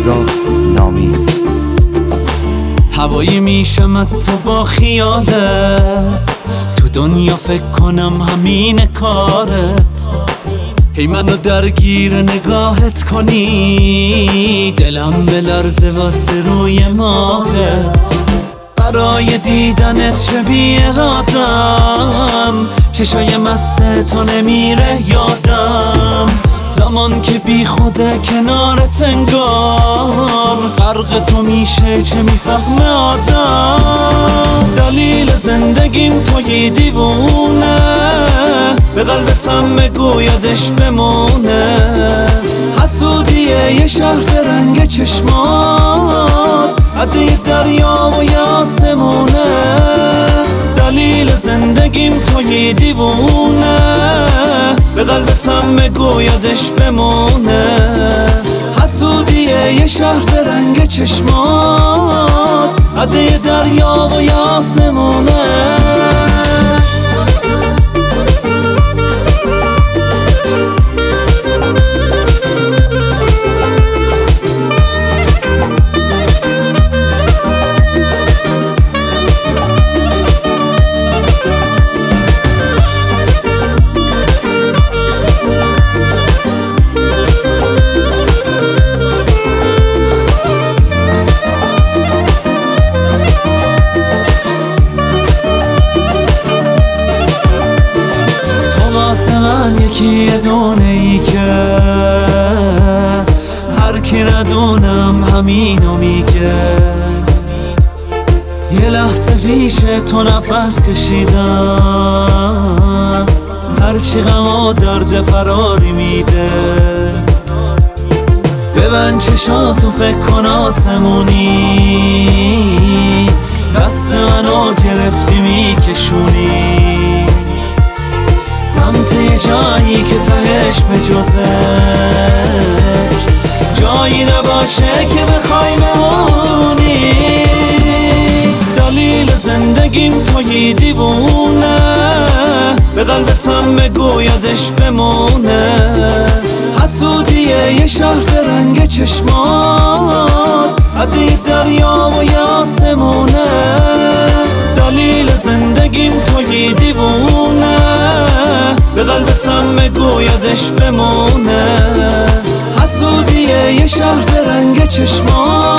رضا نامی. هوایی میشم تو با خیالت، تو دنیا فکر کنم همین کارت. هی منو درگیر نگاهت کنی، دلم بلرزه واسه روی ماهت. برای دیدنت شبیه رادم، چشای مست تو نمیره یادم. زمان که بی خوده کنارت انگار، غرق تو میشه چه میفهمه آدم. دلیل زندگیم توی دیوونه، به قلبتم بگو یادش بمونه. حسودیه یه شهر رنگ چشمات، عده دریا و یه آسمونه. دلیل زندگیم توی دیوونه، به قلبتم بگو یادش بمونه. حسودیه یه شهر رنگ چشمات، عده دریا و یه آسمونه. من یکی دونه ای که هر کی ندونم همینو میگه. یه لحظه پیش تو نفس کشیدم، هرچی غم و درد فراری میده. ببند چشاتو فکر کن آسمونی، دست منو گرفتی میکشونی سمت یه جایی که تهش به جزش جایی نباشه که بخوای بمونی. دلیل زندگیم توی دیوونه، به قلبتم بگو یادش بمونه. حسودیه یه شهر رنگ چشمات، عده دریا و یه آسمونه. دلیل زندگیم توی دیوونه، به قلبتم بگو یادش بمونه. حسودیه یه شهر رنگ چشمات،